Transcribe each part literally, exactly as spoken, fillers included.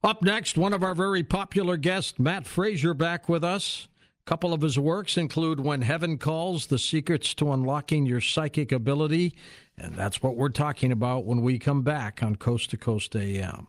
Up next, one of our very popular guests, Matt Frazier, back with us. A couple of his works include When Heaven Calls, The Secrets to Unlocking Your Psychic Ability. And that's what we're talking about when we come back on Coast to Coast A M.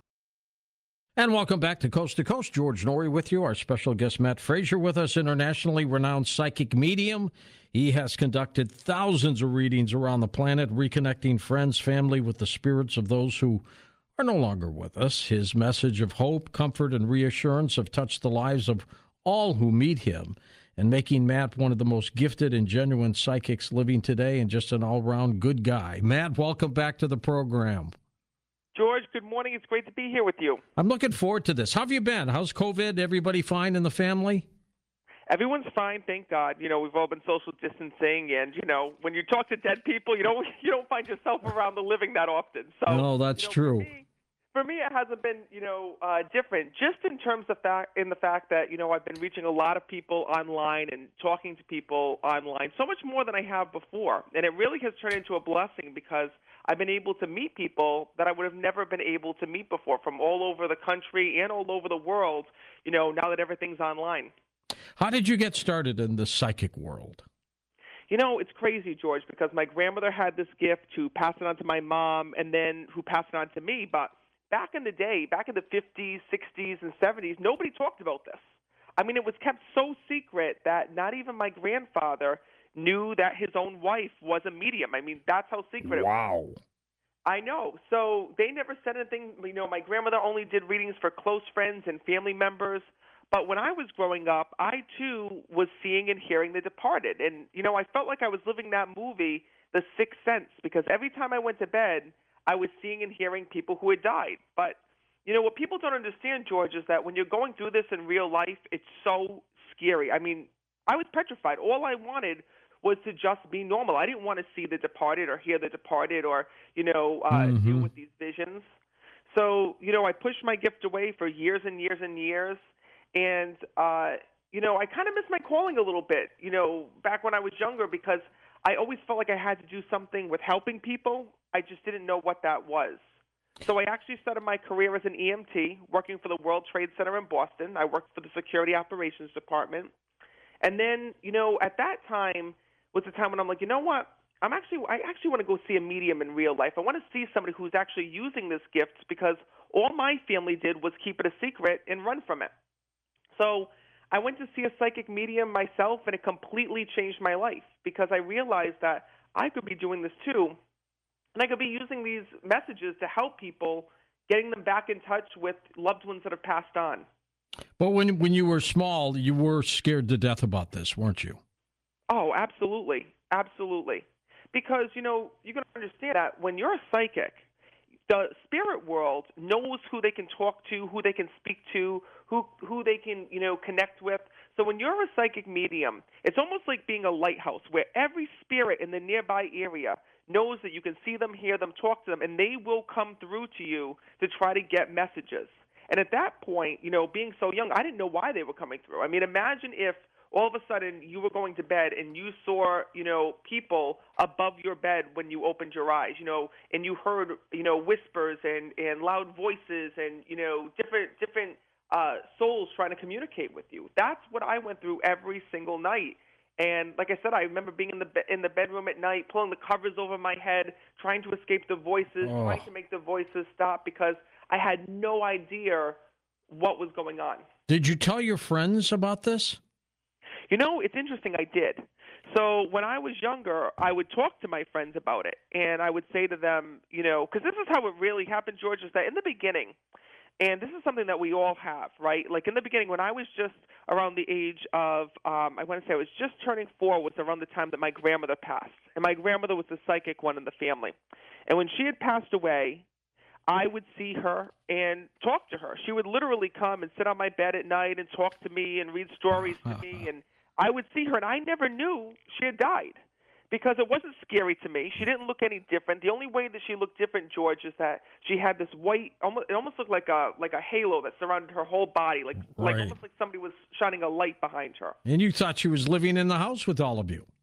And welcome back to Coast to Coast. George Noory with you. Our special guest, Matt Frazier, with us, internationally renowned psychic medium. He has conducted thousands of readings around the planet, reconnecting friends, family with the spirits of those who are no longer with us. His message of hope, comfort, and reassurance have touched the lives of all who meet him, and making Matt one of the most gifted and genuine psychics living today, and just an all-round good guy. Matt, welcome back to the program. George, good morning. It's great to be here with you. I'm looking forward to this. How have you been? How's COVID? Everybody fine in the family? Everyone's fine, thank God. You know, we've all been social distancing, and you know, when you talk to dead people, you don't you don't find yourself around the living that often. So, no, that's you know, true. For me, for me, it hasn't been, you know, uh, different. Just in terms of fact, in the fact that you know, I've been reaching a lot of people online and talking to people online, so much more than I have before, and it really has turned into a blessing because I've been able to meet people that I would have never been able to meet before, from all over the country and all over the world. You know, now that everything's online. How did you get started in the psychic world? You know, it's crazy, George, because my grandmother had this gift to pass it on to my mom and then who passed it on to me. But back in the day, back in the fifties, sixties, and seventies, nobody talked about this. I mean, it was kept so secret that not even my grandfather knew that his own wife was a medium. I mean, that's how secret wow. it was. I know. So they never said anything. You know, my grandmother only did readings for close friends and family members. But when I was growing up, I, too, was seeing and hearing the departed. And, you know, I felt like I was living that movie, The Sixth Sense, because every time I went to bed, I was seeing and hearing people who had died. But, you know, what people don't understand, George, is that when you're going through this in real life, it's so scary. I mean, I was petrified. All I wanted was to just be normal. I didn't want to see the departed or hear the departed or, you know, uh, mm-hmm. deal with these visions. So, you know, I pushed my gift away for years and years and years. And, uh, you know, I kind of miss my calling a little bit, you know, back when I was younger, because I always felt like I had to do something with helping people. I just didn't know what that was. So I actually started my career as an E M T, working for the World Trade Center in Boston. I worked for the Security Operations Department. And then, you know, at that time was the time when I'm like, you know what? I'm actually, I actually want to go see a medium in real life. I want to see somebody who's actually using this gift, because all my family did was keep it a secret and run from it. So I went to see a psychic medium myself, and it completely changed my life, because I realized that I could be doing this too, and I could be using these messages to help people, getting them back in touch with loved ones that have passed on. But when when you were small, you were scared to death about this, weren't you? Oh, absolutely. Absolutely. Because, you know, you got to understand that when you're a psychic, the spirit world knows who they can talk to, who they can speak to, who who they can, you know, connect with. So when you're a psychic medium, it's almost like being a lighthouse where every spirit in the nearby area knows that you can see them, hear them, talk to them, and they will come through to you to try to get messages. And at that point, you know, being so young, I didn't know why they were coming through. I mean, imagine if all of a sudden you were going to bed and you saw, you know, people above your bed when you opened your eyes, you know, and you heard, you know, whispers and, and loud voices and, you know, different different uh, souls trying to communicate with you. That's what I went through every single night. And like I said, I remember being in the be- in the bedroom at night, pulling the covers over my head, trying to escape the voices, oh. trying to make the voices stop, because I had no idea what was going on. Did you tell your friends about this? You know, it's interesting, I did. So when I was younger, I would talk to my friends about it, and I would say to them, you know, because this is how it really happened, George, is that in the beginning, and this is something that we all have, right? Like in the beginning, when I was just around the age of, um, I want to say I was just turning four, was around the time that my grandmother passed. And my grandmother was the psychic one in the family. And when she had passed away, I would see her and talk to her. She would literally come and sit on my bed at night and talk to me and read stories to me. And I would see her, and I never knew she had died, because it wasn't scary to me. She didn't look any different. The only way that she looked different, George, is that she had this white, almost, it almost looked like a like a halo that surrounded her whole body, like right. like almost like somebody was shining a light behind her. And you thought she was living in the house with all of you.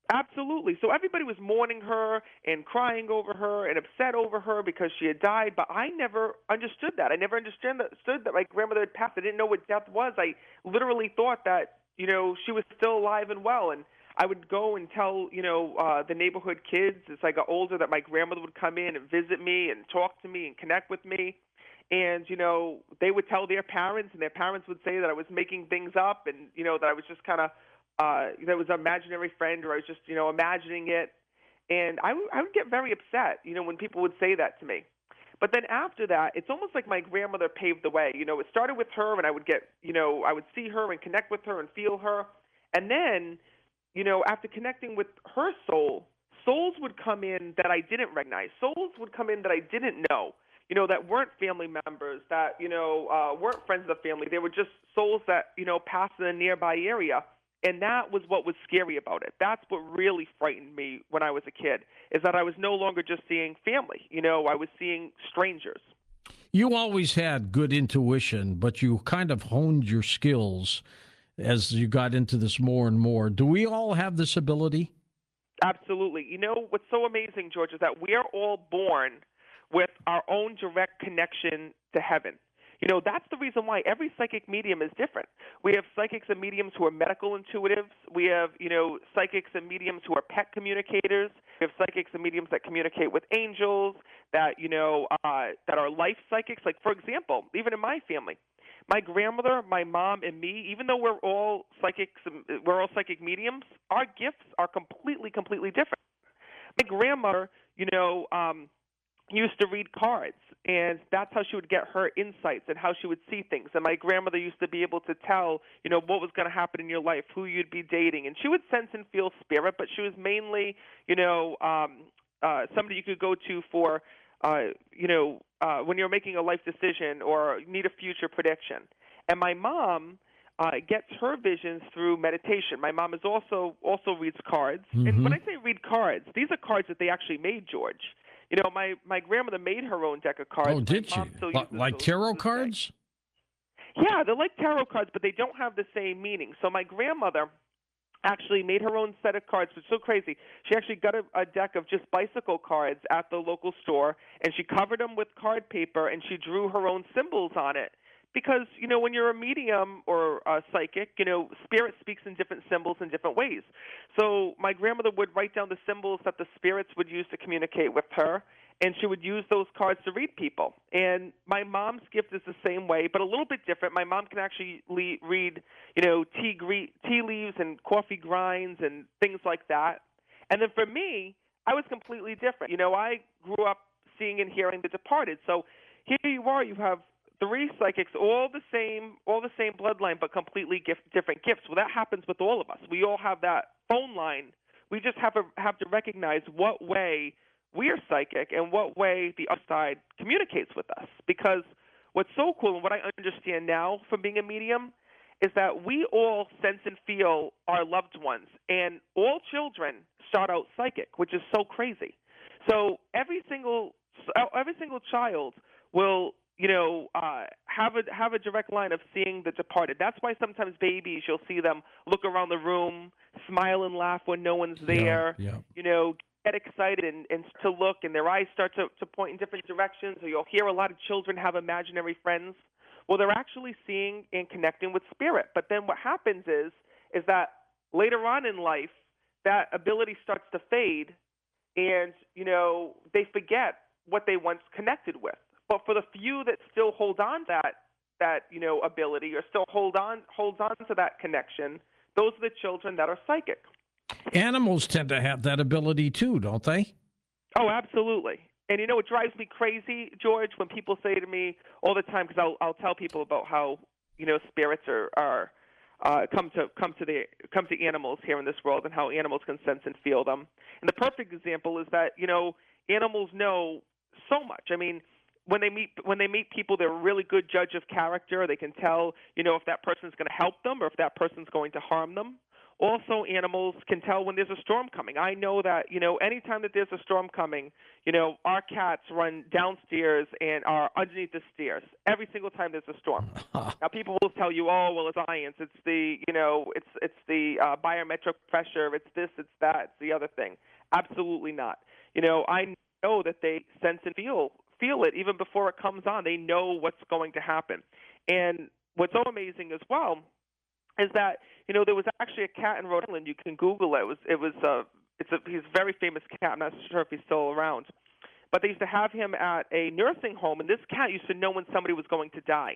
Absolutely. So everybody was mourning her and crying over her and upset over her because she had died, but I never understood that. I never understood that, understood that my grandmother had passed. I didn't know what death was. I literally thought that, you know, she was still alive and well. And I would go and tell, you know, uh, the neighborhood kids as I got older that my grandmother would come in and visit me and talk to me and connect with me. And, you know, they would tell their parents, and their parents would say that I was making things up and, you know, that I was just kind of Uh, that was an imaginary friend, or I was just, you know, imagining it. And I, w- I would get very upset, you know, when people would say that to me. But then after that, it's almost like my grandmother paved the way. You know, it started with her, and I would get, you know, I would see her and connect with her and feel her. And then, you know, after connecting with her soul, souls would come in that I didn't recognize. Souls would come in that I didn't know, you know, that weren't family members, that, you know, uh, weren't friends of the family. They were just souls that, you know, passed in a nearby area. And that was what was scary about it. That's what really frightened me when I was a kid, is that I was no longer just seeing family. You know, I was seeing strangers. You always had good intuition, but you kind of honed your skills as you got into this more and more. Do we all have this ability? Absolutely. You know, what's so amazing, George, is that we are all born with our own direct connection to heaven. You know, that's the reason why every psychic medium is different. We have psychics and mediums who are medical intuitives. We have, you know, psychics and mediums who are pet communicators. We have psychics and mediums that communicate with angels, that, you know, uh, that are life psychics. Like, for example, even in my family, my grandmother, my mom, and me, even though we're all psychics, we're all psychic mediums, our gifts are completely, completely different. My grandmother, you know, um, used to read cards, and that's how she would get her insights and how she would see things. And my grandmother used to be able to tell, you know, what was going to happen in your life, who you'd be dating, and she would sense and feel spirit, but she was mainly, you know, um, uh, somebody you could go to for, uh, you know, uh, when you're making a life decision or need a future prediction. And my mom uh, gets her visions through meditation. My mom is also also reads cards, Mm-hmm. and when I say read cards, these are cards that they actually made, George. You know, my, my grandmother made her own deck of cards. Oh, did my mom she? still Like, uses like those tarot to this cards? day. Yeah, they're like tarot cards, but they don't have the same meaning. So my grandmother actually made her own set of cards. It's so crazy. She actually got a, a deck of just bicycle cards at the local store, and she covered them with card paper, and she drew her own symbols on it. Because, you know, when you're a medium or a psychic, you know, spirit speaks in different symbols in different ways. So my grandmother would write down the symbols that the spirits would use to communicate with her, and she would use those cards to read people. And my mom's gift is the same way, but a little bit different. My mom can actually le- read, you know, tea, gre- tea leaves and coffee grinds and things like that. And then for me, I was completely different. You know, I grew up seeing and hearing the departed. So here you are, you have three psychics, all the same, all the same bloodline, but completely gift, different gifts. Well, that happens with all of us. We all have that phone line. We just have to have to recognize what way we are psychic and what way the other side communicates with us. Because what's so cool, and what I understand now from being a medium, is that we all sense and feel our loved ones, and all children start out psychic, which is so crazy. So every single every single child will, you know, uh, have a have a direct line of seeing the departed. That's why sometimes babies, you'll see them look around the room, smile and laugh when no one's there. Yeah, yeah. You know, get excited and, and to look, and their eyes start to, to point in different directions. Or you'll hear a lot of children have imaginary friends. Well, they're actually seeing and connecting with spirit. But then what happens is is that later on in life, that ability starts to fade, and you know they forget what they once connected with. But for the few that still hold on to that that you know ability, or still hold on holds on to that connection, those are the children that are psychic. Animals tend to have that ability too, don't they? Oh, absolutely. And you know it drives me crazy, George, when people say to me all the time, because I'll I'll tell people about how you know spirits are are uh, come to come to the come to animals here in this world, and how animals can sense and feel them. And the perfect example is that you know animals know so much. I mean, when they meet when they meet people, they're a really good judge of character. They can tell, you know, if that person's going to help them or if that person's going to harm them. Also, animals can tell when there's a storm coming. I know that, you know, anytime that there's a storm coming, you know, our cats run downstairs and are underneath the stairs every single time there's a storm. Now, people will tell you, oh, well, it's science. It's the, you know, it's it's the uh, barometric pressure. It's this, it's that, it's the other thing. Absolutely not. You know, I know that they sense and feel feel it even before it comes on. They know what's going to happen. And what's so amazing as well is that, you know, there was actually a cat in Rhode Island. You can Google it. It was it was uh, it's a he's a very famous cat. I'm not sure if he's still around, but they used to have him at a nursing home, and this cat used to know when somebody was going to die.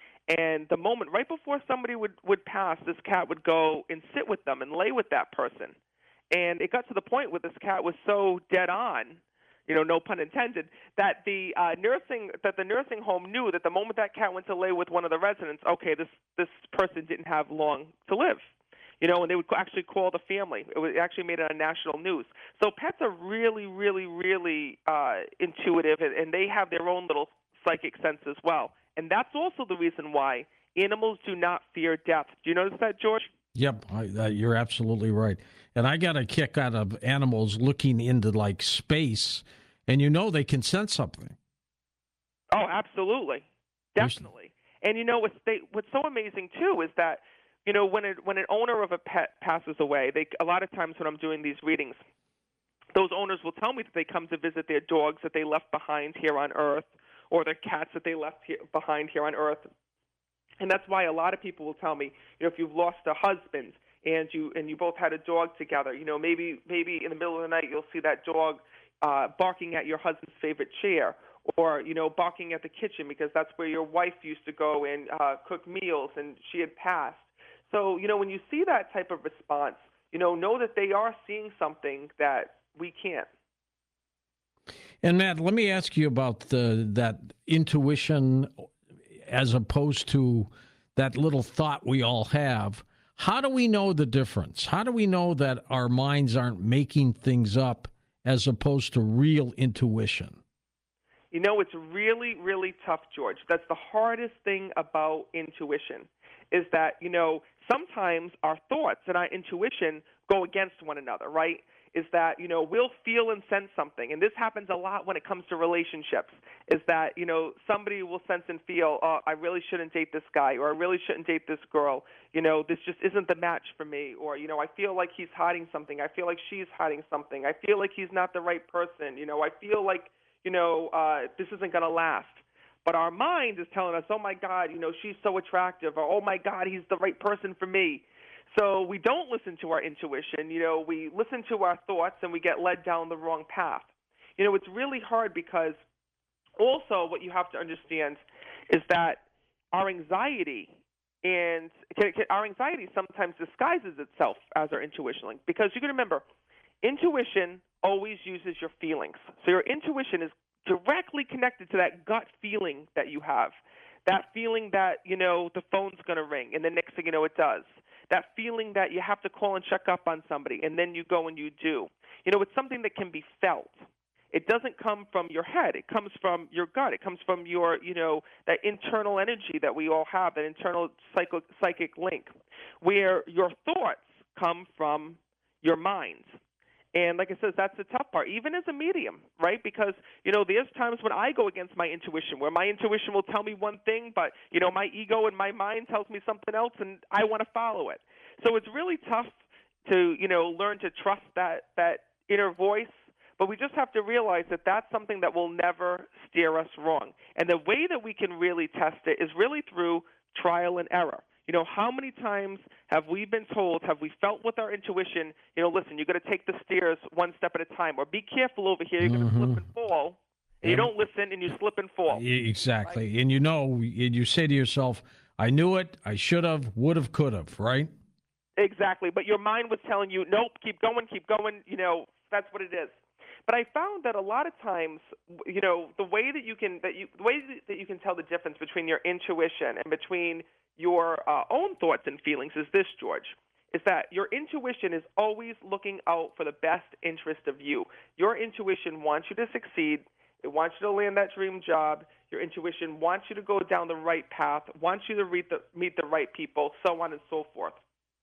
And the moment right before somebody would would pass, this cat would go and sit with them and lay with that person. And it got to the point where this cat was so dead on, you know, no pun intended, that the uh, nursing that the nursing home knew that the moment that cat went to lay with one of the residents, okay, this this person didn't have long to live, you know, and they would actually call the family. It, was, it actually made it on national news. So pets are really, really, really uh, intuitive, and, and they have their own little psychic sense as well. And that's also the reason why animals do not fear death. Do you notice that, George? Yep, I, uh, you're absolutely right. And I got a kick out of animals looking into like space, and you know they can sense something. Oh, absolutely, definitely. And you know what's they, what's so amazing too is that, you know, when it, when an owner of a pet passes away, they a lot of times when I'm doing these readings, those owners will tell me that they come to visit their dogs that they left behind here on Earth, or their cats that they left here, behind here on Earth. And that's why a lot of people will tell me, you know, if you've lost a husband and you and you both had a dog together, you know, maybe maybe in the middle of the night you'll see that dog uh, barking at your husband's favorite chair, or, you know, barking at the kitchen because that's where your wife used to go and uh, cook meals and she had passed. So, you know, when you see that type of response, you know, know that they are seeing something that we can't. And Matt, let me ask you about the, that intuition as opposed to that little thought we all have. How do we know the difference? How do we know that our minds aren't making things up as opposed to real intuition? You know, it's really, really tough, George. That's the hardest thing about intuition is that, you know, sometimes our thoughts and our intuition go against one another, right? Is that, you know, we'll feel and sense something. And this happens a lot when it comes to relationships, is that, you know, somebody will sense and feel, oh, I really shouldn't date this guy, or I really shouldn't date this girl. You know, this just isn't the match for me. Or, you know, I feel like he's hiding something. I feel like she's hiding something. I feel like he's not the right person. You know, I feel like, you know, uh, this isn't going to last. But our mind is telling us, oh, my God, you know, she's so attractive, or, oh, my God, he's the right person for me. So we don't listen to our intuition. You know, we listen to our thoughts and we get led down the wrong path. You know, it's really hard because also what you have to understand is that our anxiety and our anxiety sometimes disguises itself as our intuition. Because you can remember, intuition always uses your feelings. So your intuition is directly connected to that gut feeling that you have, that feeling that, you know, the phone's going to ring, and the next thing you know, it does. That feeling that you have to call and check up on somebody, and then you go and you do. You know, it's something that can be felt. It doesn't come from your head. It comes from your gut. It comes from your, you know, that internal energy that we all have, that internal psycho- psychic link, where your thoughts come from your mind. And like I said, that's the tough part, even as a medium, right? Because, you know, there's times when I go against my intuition, where my intuition will tell me one thing, but, you know, my ego and my mind tells me something else, and I want to follow it. So it's really tough to, you know, learn to trust that, that inner voice, but we just have to realize that that's something that will never steer us wrong. And the way that we can really test it is really through trial and error. You know, how many times have we been told, have we felt with our intuition, you know, listen, you've got to take the stairs one step at a time, or be careful over here, you're mm-hmm. going to slip and fall, and you don't listen and you slip and fall. Exactly. Right? And you know, and you say to yourself, I knew it, I should have, would have, could have, right? Exactly. But your mind was telling you, nope, keep going, keep going, you know, that's what it is. But I found that a lot of times, you know, the way that you can that you the way that you can tell the difference between your intuition and between your uh, own thoughts and feelings is this, George, is that your intuition is always looking out for the best interest of you. Your intuition wants you to succeed. It wants you to land that dream job. Your intuition wants you to go down the right path, wants you to meet the, meet the right people, so on and so forth.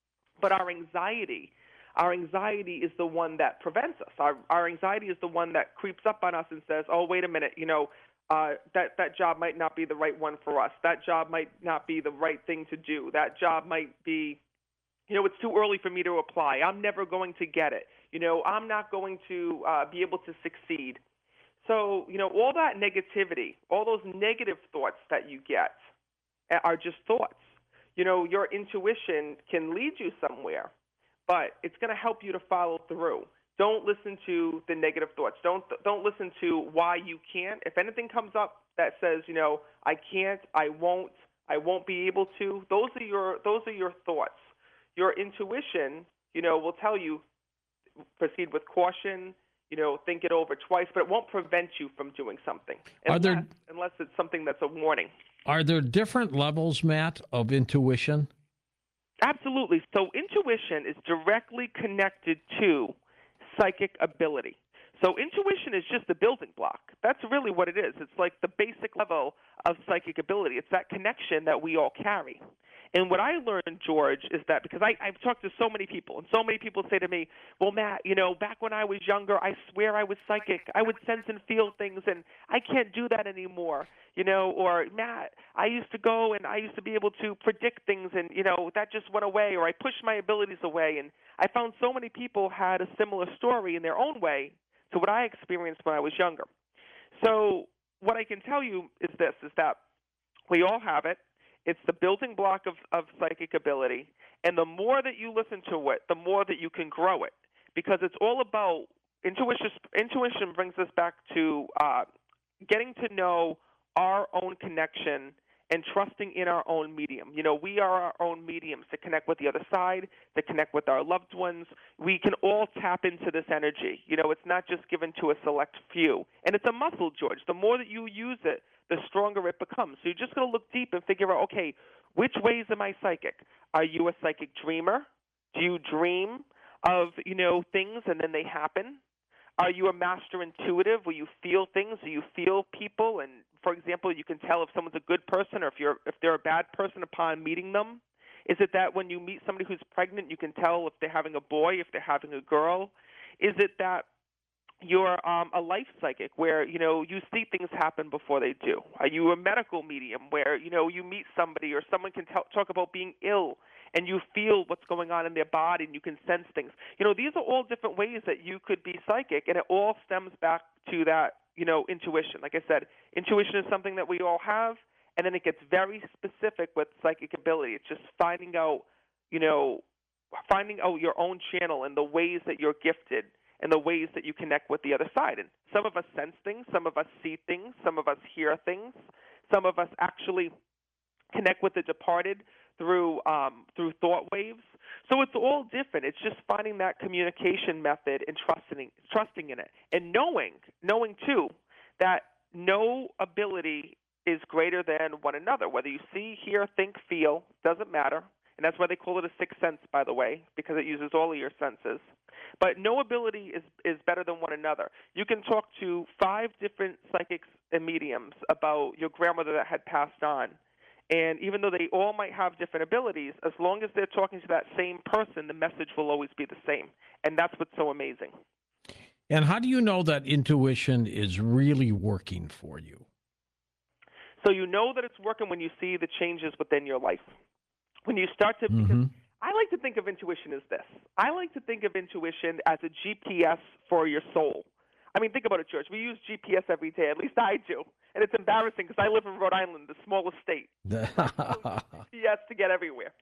But our anxiety, our anxiety is the one that prevents us. Our, our anxiety is the one that creeps up on us and says, oh, wait a minute, you know, uh, that, that job might not be the right one for us. That job might not be the right thing to do. That job might be, you know, it's too early for me to apply. I'm never going to get it. You know, I'm not going to uh, be able to succeed. So, you know, all that negativity, all those negative thoughts that you get are just thoughts. You know, your intuition can lead you somewhere, but it's going to help you to follow through. Don't listen to the negative thoughts. Don't don't listen to why you can't. If anything comes up that says, you know, I can't, I won't, I won't be able to, those are your those are your thoughts. Your intuition, you know, will tell you proceed with caution. You know, think it over twice, but it won't prevent you from doing something unless, Are there, unless it's something that's a warning. Are there different levels, Matt, of intuition? Absolutely. So intuition is directly connected to psychic ability. So intuition is just the building block. That's really what it is. It's like the basic level of psychic ability. It's that connection that we all carry. And what I learned, George, is that because I, I've talked to so many people, and so many people say to me, well, Matt, you know, back when I was younger, I swear I was psychic. I would sense and feel things, and I can't do that anymore. You know, or, Matt, I used to go and I used to be able to predict things, and, you know, that just went away, or I pushed my abilities away. And I found so many people had a similar story in their own way to what I experienced when I was younger. So what I can tell you is this, is that we all have it. It's the building block of, of psychic ability, and the more that you listen to it, the more that you can grow it, because it's all about intuition. Intuition brings us back to uh, getting to know our own connection and trusting in our own medium. You know, we are our own mediums to connect with the other side, to connect with our loved ones. We can all tap into this energy. You know, it's not just given to a select few. And it's a muscle, George. The more that you use it, the stronger it becomes. So you're just going to look deep and figure out, okay, which ways am I psychic? Are you a psychic dreamer? Do you dream of, you know, things and then they happen? Are you a master intuitive where you feel things? Do you feel people? And, for example, you can tell if someone's a good person or if you're if they're a bad person upon meeting them. Is it that when you meet somebody who's pregnant, you can tell if they're having a boy, if they're having a girl? Is it that you're um, a life psychic where, you know, you see things happen before they do? Are you a medical medium where, you know, you meet somebody or someone can t- talk about being ill and you feel what's going on in their body and you can sense things? You know, these are all different ways that you could be psychic, and it all stems back to that, you know, intuition. Like I said, intuition is something that we all have, and then it gets very specific with psychic ability. It's just finding out, you know, finding out your own channel and the ways that you're gifted and the ways that you connect with the other side. And some of us sense things, some of us see things, some of us hear things, some of us actually connect with the departed through um, through thought waves. So it's all different. It's just finding that communication method and trusting trusting in it, and knowing knowing too that no ability is greater than one another. Whether you see, hear, think, feel, doesn't matter. And that's why they call it a sixth sense, by the way, because it uses all of your senses. But no ability is, is better than one another. You can talk to five different psychics and mediums about your grandmother that had passed on. And even though they all might have different abilities, as long as they're talking to that same person, the message will always be the same. And that's what's so amazing. And how do you know that intuition is really working for you? So you know that it's working when you see the changes within your life. When you start to, Mm-hmm. because I like to think of intuition as this. I like to think of intuition as a G P S for your soul. I mean, think about it, George. We use G P S every day. At least I do. And it's embarrassing because I live in Rhode Island, the smallest state. G P S to get everywhere.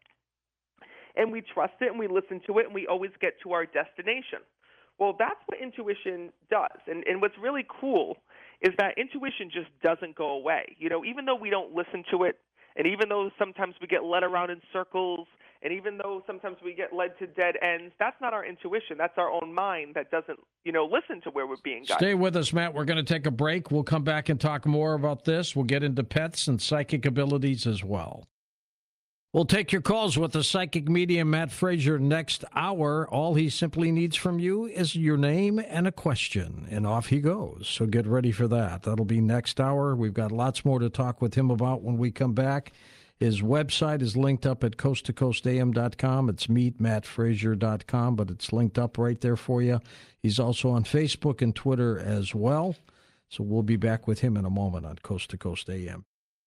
And we trust it and we listen to it and we always get to our destination. Well, that's what intuition does. And, and what's really cool is that intuition just doesn't go away. You know, even though we don't listen to it, and even though sometimes we get led around in circles, and even though sometimes we get led to dead ends, that's not our intuition. That's our own mind that doesn't, you know, listen to where we're being guided. Stay with us, Matt. We're going to take a break. We'll come back and talk more about this. We'll get into pets and psychic abilities as well. We'll take your calls with the psychic medium, Matt Fraser, next hour. All he simply needs from you is your name and a question, and off he goes. So get ready for that. That'll be next hour. We've got lots more to talk with him about when we come back. His website is linked up at coast to coast a m dot com. It's meet matt frazier dot com, but it's linked up right there for you. He's also on Facebook and Twitter as well. So we'll be back with him in a moment on Coast to Coast A M.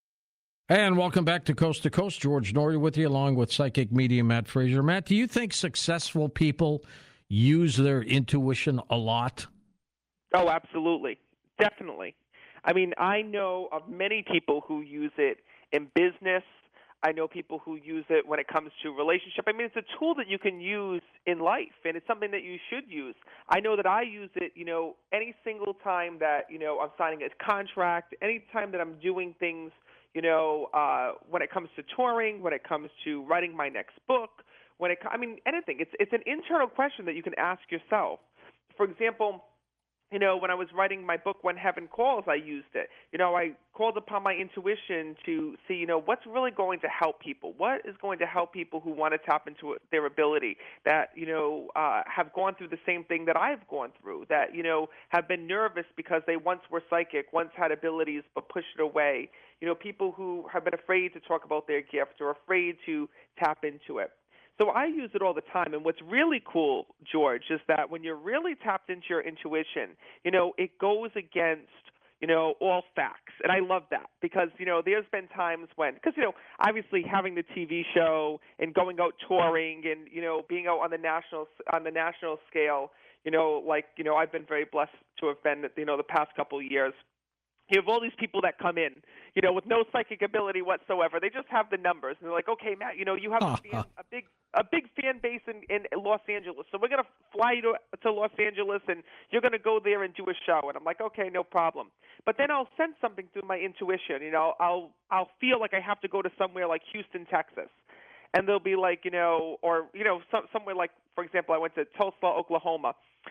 And welcome back to Coast to Coast. George Noory with you, along with psychic medium Matt Frazier. Matt, do you think successful people use their intuition a lot? Oh, absolutely. Definitely. I mean, I know of many people who use it in business. I know people who use it when it comes to relationship. I mean, it's a tool that you can use in life, and it's something that you should use. I know that I use it, you know, any single time that, you know, I'm signing a contract, any time that I'm doing things, you know, uh, when it comes to touring, when it comes to writing my next book, when it, I mean, anything. It's it's an internal question that you can ask yourself. For example, you know, when I was writing my book, When Heaven Calls, I used it. You know, I called upon my intuition to see, you know, what's really going to help people? What is going to help people who want to tap into their ability, that, you know, uh, have gone through the same thing that I've gone through, that, you know, have been nervous because they once were psychic, once had abilities but pushed it away. You know, people who have been afraid to talk about their gift or afraid to tap into it. So I use it all the time, and what's really cool, George, is that when you're really tapped into your intuition, you know, it goes against, you know, all facts, and I love that because, you know, there's been times when, because, you know, obviously having the T V show and going out touring and, you know, being out on the national on the national scale, you know, like, you know, I've been very blessed to have been, you know, the past couple of years. You have all these people that come in, you know, with no psychic ability whatsoever. They just have the numbers, and they're like, "Okay, Matt, you know, you have a, fan, a big, a big fan base in, in Los Angeles, so we're gonna fly you to, to Los Angeles, and you're gonna go there and do a show." And I'm like, "Okay, no problem." But then I'll sense something through my intuition. You know, I'll I'll feel like I have to go to somewhere like Houston, Texas, and they'll be like, you know, or you know, some, somewhere like, for example, I went to Tulsa, Oklahoma.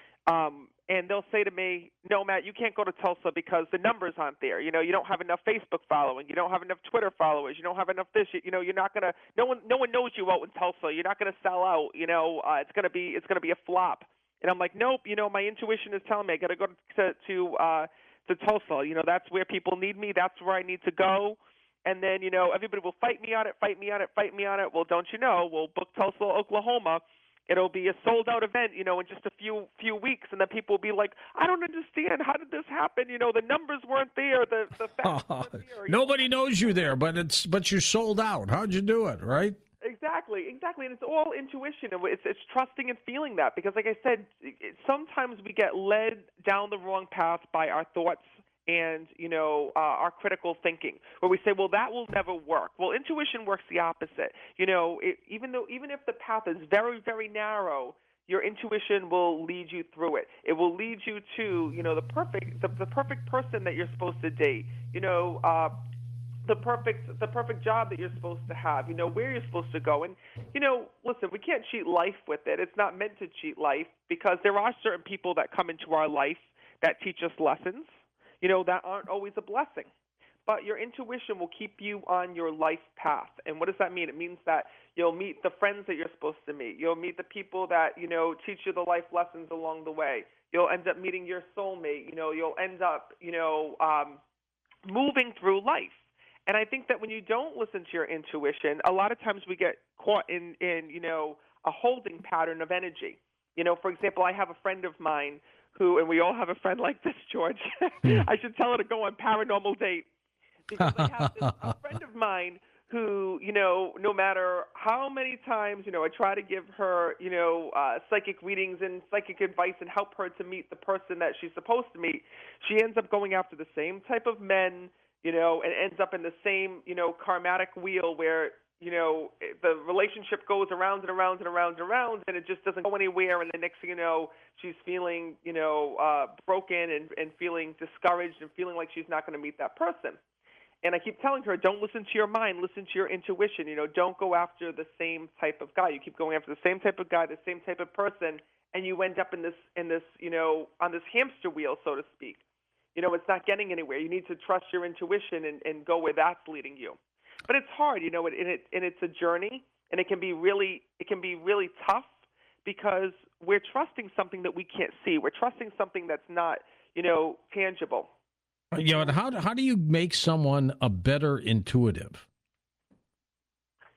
Um, and they'll say to me, "No, Matt, you can't go to Tulsa because the numbers aren't there. You know, you don't have enough Facebook following. You don't have enough Twitter followers. You don't have enough this. You, you know, you're not gonna. No one, no one knows you out in Tulsa. You're not gonna sell out. You know, uh, it's gonna be, it's gonna be a flop." And I'm like, "Nope. You know, my intuition is telling me I gotta go to to uh, to Tulsa. You know, that's where people need me. That's where I need to go." And then, you know, everybody will fight me on it, fight me on it, fight me on it. Well, don't you know? We'll book Tulsa, Oklahoma. It'll be a sold-out event, you know, in just a few few weeks, and then people will be like, "I don't understand. How did this happen? You know, the numbers weren't there. The the facts weren't there." Nobody knows you there, but it's but you're sold out. How'd you do it, right? Exactly, exactly, and it's all intuition. It's it's trusting and feeling that, because, like I said, it, sometimes we get led down the wrong path by our thoughts and, you know, uh, our critical thinking, where we say, well, that will never work. Well, intuition works the opposite. You know, it, even though even if the path is very, very narrow, your intuition will lead you through it. It will lead you to, you know, the perfect the, the perfect person that you're supposed to date. You know, uh, the perfect the perfect job that you're supposed to have. You know, where you're supposed to go. And, you know, listen, we can't cheat life with it. It's not meant to cheat life, because there are certain people that come into our life that teach us lessons, you know, that aren't always a blessing. But your intuition will keep you on your life path. And what does that mean? It means that you'll meet the friends that you're supposed to meet. You'll meet the people that, you know, teach you the life lessons along the way. You'll end up meeting your soulmate. You know, you'll end up, you know, um, moving through life. And I think that when you don't listen to your intuition, a lot of times we get caught in, in, you know, a holding pattern of energy. You know, for example, I have a friend of mine who, and we all have a friend like this, George. I should tell her to go on Paranormal Date. Because I have this, a friend of mine who, you know, no matter how many times, you know, I try to give her, you know, uh, psychic readings and psychic advice and help her to meet the person that she's supposed to meet, she ends up going after the same type of men, you know, and ends up in the same, you know, karmatic wheel where, you know, the relationship goes around and around and around and around, and it just doesn't go anywhere. And the next thing you know, she's feeling, you know, uh, broken and, and feeling discouraged and feeling like she's not going to meet that person. And I keep telling her, don't listen to your mind, listen to your intuition. You know, don't go after the same type of guy. You keep going after the same type of guy, the same type of person, and you end up in this, in this, you know, on this hamster wheel, so to speak. You know, it's not getting anywhere. You need to trust your intuition and, and go where that's leading you. But it's hard, you know, and it, and it's a journey, and it can be really, it can be really tough, because we're trusting something that we can't see. We're trusting something that's not, you know, tangible. You know, how do, how do you make someone a better intuitive?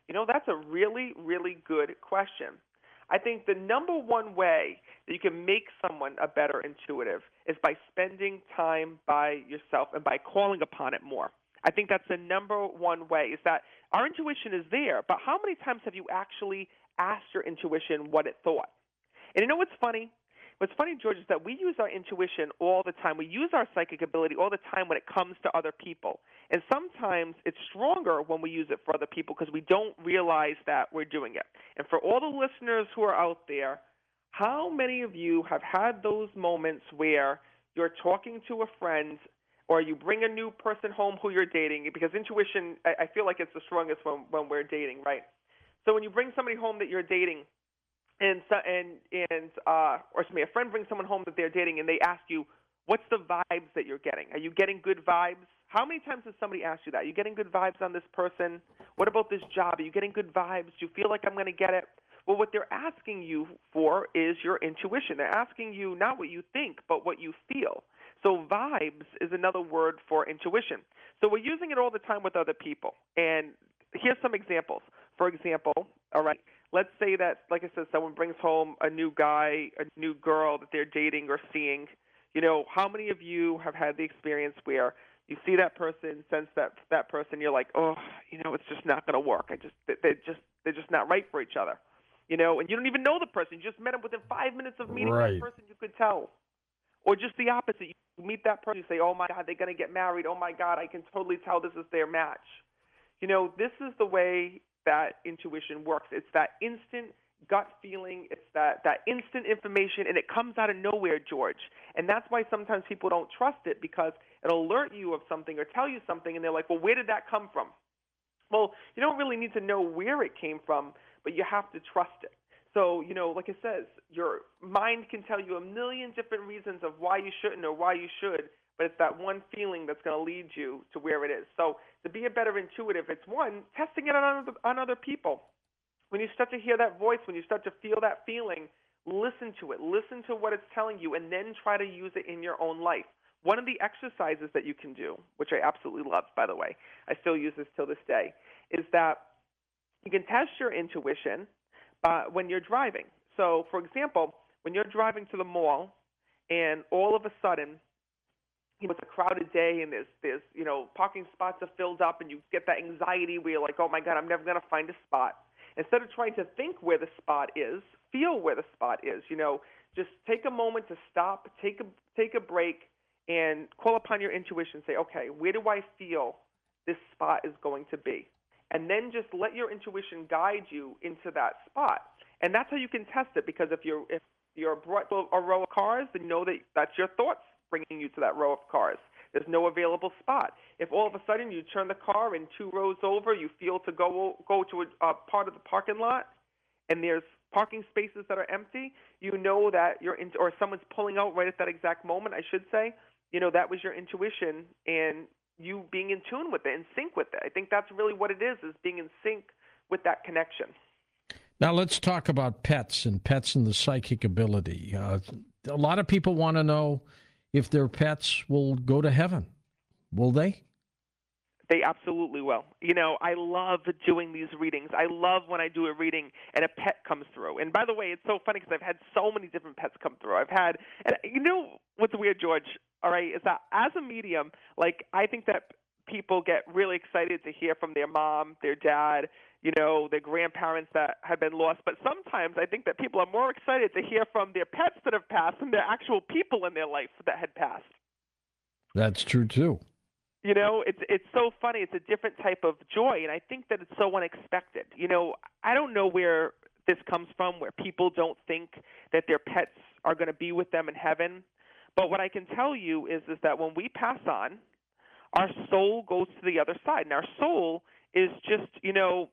You know, that's a really, really good question. I think the number one way that you can make someone a better intuitive is by spending time by yourself and by calling upon it more. I think that's the number one way is that our intuition is there, but how many times have you actually asked your intuition what it thought? And you know what's funny? What's funny, George, is that we use our intuition all the time. We use our psychic ability all the time when it comes to other people. And sometimes it's stronger when we use it for other people because we don't realize that we're doing it. And for all the listeners who are out there, how many of you have had those moments where you're talking to a friend or you bring a new person home who you're dating? Because intuition, I feel like it's the strongest when, when we're dating, right? So when you bring somebody home that you're dating, And so, and and uh, or excuse me, a friend brings someone home that they're dating, and they ask you, "What's the vibes that you're getting? Are you getting good vibes?" How many times has somebody asked you that? Are you getting good vibes on this person? What about this job? Are you getting good vibes? Do you feel like I'm going to get it? Well, what they're asking you for is your intuition. They're asking you not what you think, but what you feel. So vibes is another word for intuition. So we're using it all the time with other people. And here's some examples. For example, all right, let's say that, like I said, someone brings home a new guy, a new girl that they're dating or seeing. You know, how many of you have had the experience where you see that person, sense that that person, you're like, oh, you know, it's just not going to work. I just, they're just, they're just not right for each other. You know, and you don't even know the person. You just met him within five minutes of meeting Right. that person. You could tell. Or just the opposite. You meet that person, you say, oh, my God, they're going to get married. Oh, my God, I can totally tell this is their match. You know, this is the way that intuition works. It's that instant gut feeling. It's that, that instant information, and it comes out of nowhere, George. And that's why sometimes people don't trust it, because it'll alert you of something or tell you something, and they're like, well, where did that come from? Well, you don't really need to know where it came from, but you have to trust it. So, you know, like it says, your mind can tell you a million different reasons of why you shouldn't or why you should, but it's that one feeling that's going to lead you to where it is. So to be a better intuitive, it's one, testing it on other, on other people. When you start to hear that voice, when you start to feel that feeling, listen to it. Listen to what it's telling you, and then try to use it in your own life. One of the exercises that you can do, which I absolutely love, by the way, I still use this till this day, is that you can test your intuition uh, when you're driving. So, for example, when you're driving to the mall, and all of a sudden, you know, it's a crowded day, and there's, there's, you know, parking spots are filled up, and you get that anxiety where you're like, oh my God, I'm never going to find a spot. Instead of trying to think where the spot is, feel where the spot is. You know, just take a moment to stop, take a take a break, and call upon your intuition. Say, okay, where do I feel this spot is going to be? And then just let your intuition guide you into that spot. And that's how you can test it, because if you're if you're brought to a row of cars, then know that that's your thoughts bringing you to that row of cars. There's no available spot. If all of a sudden you turn the car and two rows over, you feel to go go to a, a part of the parking lot, and there's parking spaces that are empty, you know that you're in, or someone's pulling out right at that exact moment, I should say, you know, that was your intuition and you being in tune with it, in sync with it. I think that's really what it is, is being in sync with that connection. Now let's talk about pets and pets and the psychic ability. Uh, a lot of people want to know if their pets will go to heaven. Will they? They absolutely will. You know, I love doing these readings. I love when I do a reading and a pet comes through. And by the way, it's so funny because I've had so many different pets come through. I've had, and you know what's weird, George, all right, is that as a medium, like, I think that people get really excited to hear from their mom, their dad, you know, their grandparents that have been lost. But sometimes I think that people are more excited to hear from their pets that have passed than their actual people in their life that had passed. That's true, too. You know, it's it's so funny. It's a different type of joy, and I think that it's so unexpected. You know, I don't know where this comes from, where people don't think that their pets are going to be with them in heaven. But what I can tell you is, is that when we pass on, our soul goes to the other side. And our soul is just, you know,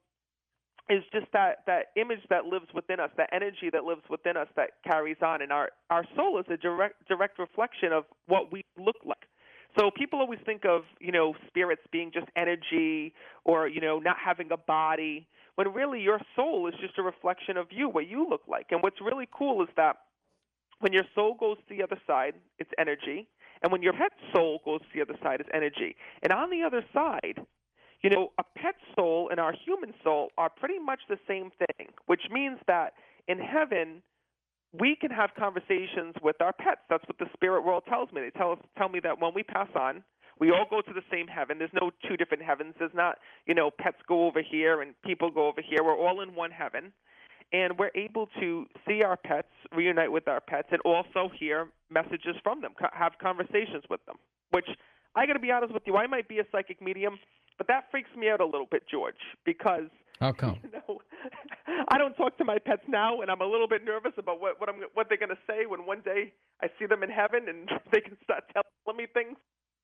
is just that, that image that lives within us, that energy that lives within us that carries on. And our, our soul is a direct direct reflection of what we look like. So people always think of, you know, spirits being just energy or, you know, not having a body, when really your soul is just a reflection of you, what you look like. And what's really cool is that when your soul goes to the other side, it's energy. And when your pet's soul goes to the other side, it's energy. And on the other side, You know, a pet soul and our human soul are pretty much the same thing, which means that in heaven, we can have conversations with our pets. That's what the spirit world tells me. They tell us, tell me that when we pass on, we all go to the same heaven. There's no two different heavens. There's not, you know, pets go over here and people go over here. We're all in one heaven. And we're able to see our pets, reunite with our pets, and also hear messages from them, co- have conversations with them, which I got to be honest with you, I might be a psychic medium, but that freaks me out a little bit, George, because How come? you know, I don't talk to my pets now, and I'm a little bit nervous about what what, I'm, what they're going to say when one day I see them in heaven and they can start telling me things.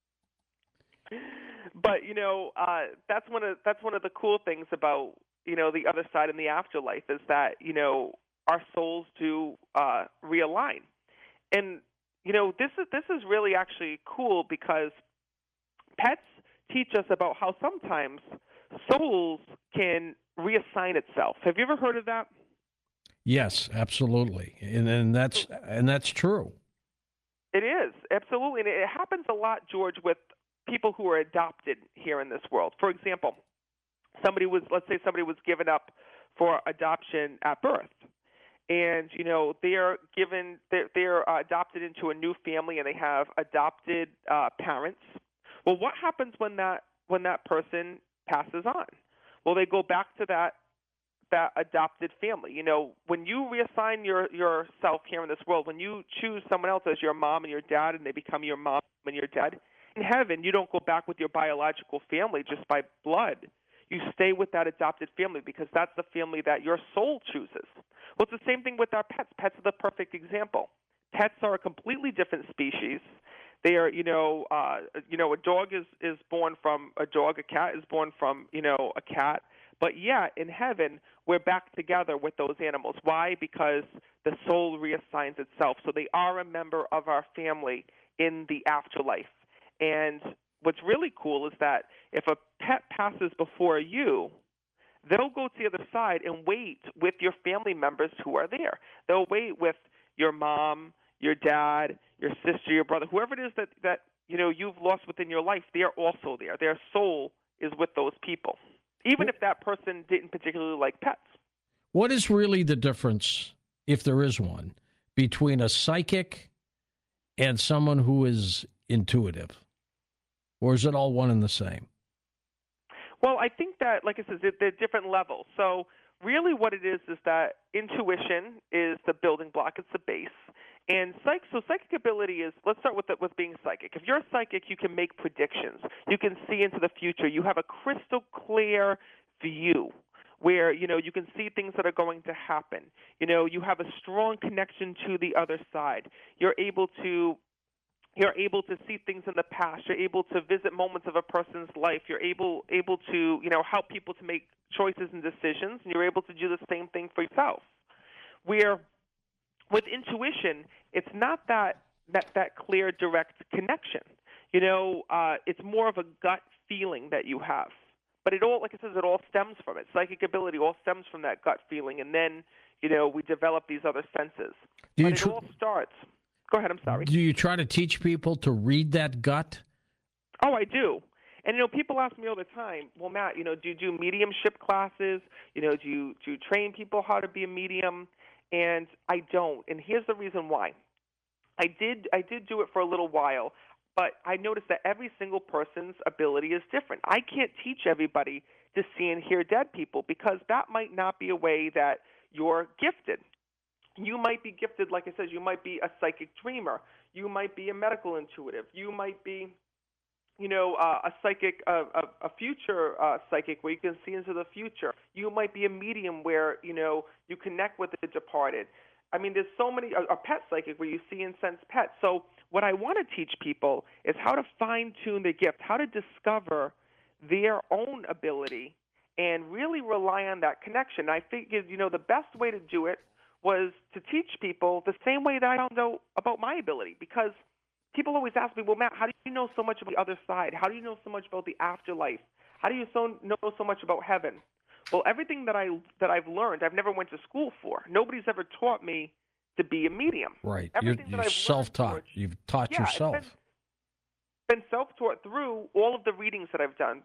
But you know, uh, that's one of that's one of the cool things about you know the other side in the afterlife is that you know our souls do uh, realign, and you know this is this is really actually cool because pets teach us about how sometimes souls can reassign itself. Have you ever heard of that? Yes, absolutely, and and that's and that's true. It is absolutely, and it happens a lot, George, with people who are adopted here in this world. For example, somebody was, let's say somebody was given up for adoption at birth. And, you know, they're given, they're, they're uh, adopted into a new family and they have adopted uh, parents. Well, what happens when that, when that person passes on? Well, they go back to that, that adopted family. You know, when you reassign your, yourself here in this world, when you choose someone else as your mom and your dad and they become your mom and your dad, in heaven, you don't go back with your biological family just by blood. You stay with that adopted family because that's the family that your soul chooses. Well, it's the same thing with our pets. Pets are the perfect example. Pets are a completely different species. They are, you know, uh, you know, a dog is, is born from a dog. A cat is born from, you know, a cat. But yeah, in heaven, we're back together with those animals. Why? Because the soul reassigns itself. So they are a member of our family in the afterlife. And what's really cool is that if a pet passes before you, they'll go to the other side and wait with your family members who are there. They'll wait with your mom, your dad, your sister, your brother, whoever it is that, that you know you've lost within your life. They're also there. Their soul is with those people, even if that person didn't particularly like pets. What is really the difference, if there is one, between a psychic and someone who is intuitive? Or is it all one and the same? Well, I think that, like I said, they're, they're different levels. So really what it is is that intuition is the building block. It's the base. And psych, so psychic ability is, let's start with the, with being psychic. If you're a psychic, you can make predictions. You can see into the future. You have a crystal clear view where, you know, you can see things that are going to happen. You know, you have a strong connection to the other side. You're able to You're able to see things in the past. You're able to visit moments of a person's life. You're able able to, you know, help people to make choices and decisions, and you're able to do the same thing for yourself. Where with intuition, it's not that that, that clear, direct connection. You know, uh, it's more of a gut feeling that you have. But it all, like I said, it all stems from it. Psychic ability all stems from that gut feeling, and then, you know, we develop these other senses. Do you but it tr- all starts. Go ahead, I'm sorry. Do you try to teach people to read that gut? Oh, I do. And, you know, people ask me all the time, well, Matt, you know, do you do mediumship classes? You know, do you, do you train people how to be a medium? And I don't. And here's the reason why. I did I did do it for a little while, but I noticed that every single person's ability is different. I can't teach everybody to see and hear dead people because that might not be a way that you're gifted. You might be gifted, like I said, you might be a psychic dreamer. You might be a medical intuitive. You might be, you know, uh, a psychic, uh, a, a future uh, psychic where you can see into the future. You might be a medium where, you know, you connect with the departed. I mean, there's so many, a, a pet psychic where you see and sense pets. So what I want to teach people is how to fine-tune their gift, how to discover their own ability and really rely on that connection. I figured, you know, the best way to do it was to teach people the same way that I found out about my ability, because people always ask me, well, Matt, how do you know so much about the other side? How do you know so much about the afterlife? How do you so know so much about heaven? Well, everything that, I, that I've learned, I've never went to school for. Nobody's ever taught me to be a medium. Right. Everything You're, that you're I've self-taught. learned, You've taught yeah, yourself. It's been, been self-taught through all of the readings that I've done,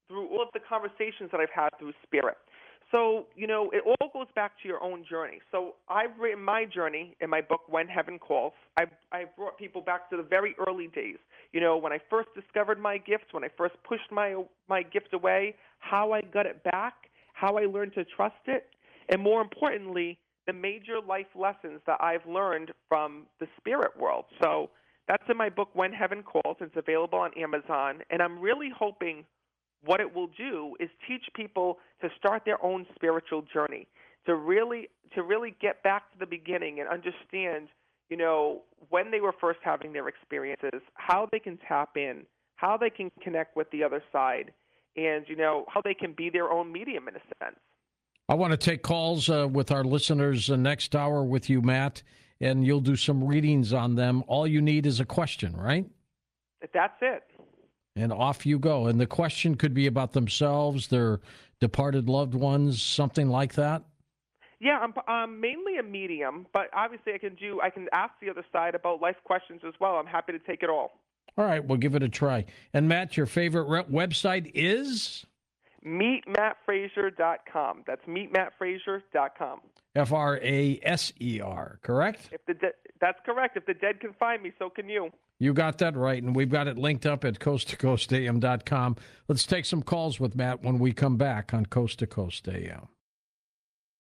through all of the conversations that I've had through Spirit. So, you know, it all goes back to your own journey. So I've written my journey in my book, When Heaven Calls. I've, I've brought people back to the very early days. You know, when I first discovered my gift, when I first pushed my, my gift away, how I got it back, how I learned to trust it, and more importantly, the major life lessons that I've learned from the spirit world. So that's in my book, When Heaven Calls. It's available on Amazon. And I'm really hoping what it will do is teach people to start their own spiritual journey, to really to really get back to the beginning and understand, you know, when they were first having their experiences, how they can tap in, how they can connect with the other side, and, you know, how they can be their own medium in a sense. I want to take calls uh, with our listeners uh, next hour with you, Matt, and you'll do some readings on them. All you need is a question, right? That's it. And off you go. And the question could be about themselves, their departed loved ones, something like that? Yeah, I'm, I'm mainly a medium, but obviously I can do I can ask the other side about life questions as well. I'm happy to take it all. All right, we'll give it a try. And Matt, your favorite re- website is? meet matt fraser dot com. That's meet matt fraser dot com. F R A S E R, correct? If the de- that's correct. If the dead can find me, so can you. You got that right, and we've got it linked up at coast to coast a m dot com. Let's take some calls with Matt when we come back on Coast to Coast A M.